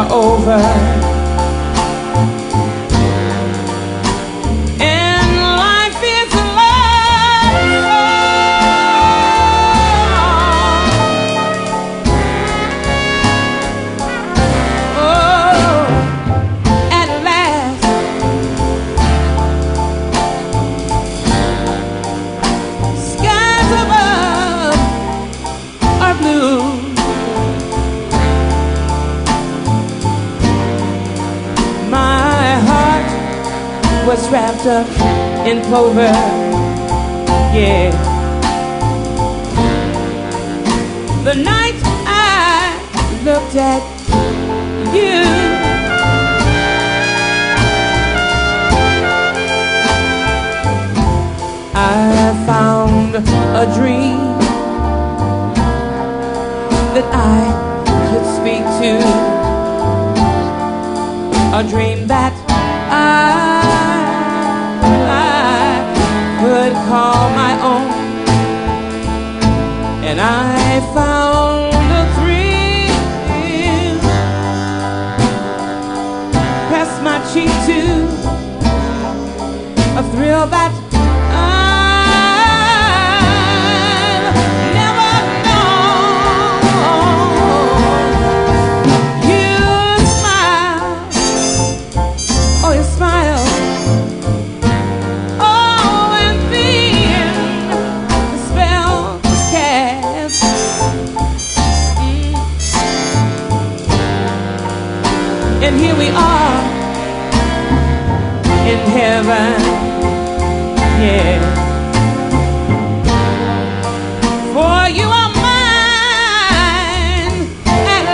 are over, and life is love. Oh, at last, skies above are blue. Was wrapped up in clover, yeah. The night I looked at you, I found a dream that I could speak to, a dream that I could call my own, and I found a thrill, pressed my cheek to a thrill that I've never known. You smile, oh you smile. And here we are in heaven, yeah. For you are mine at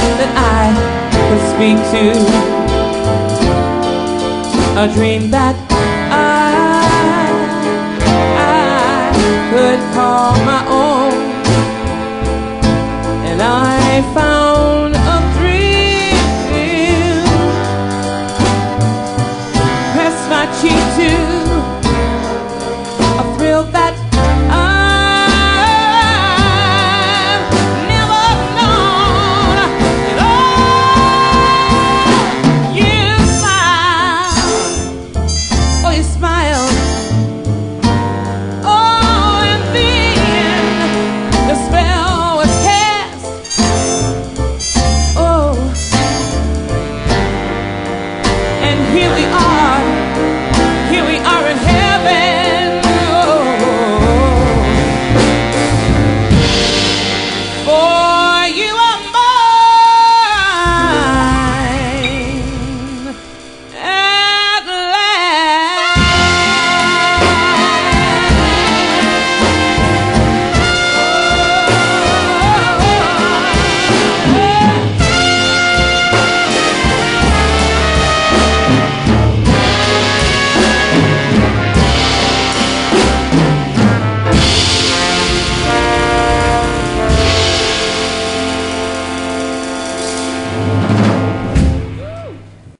speak to a dream that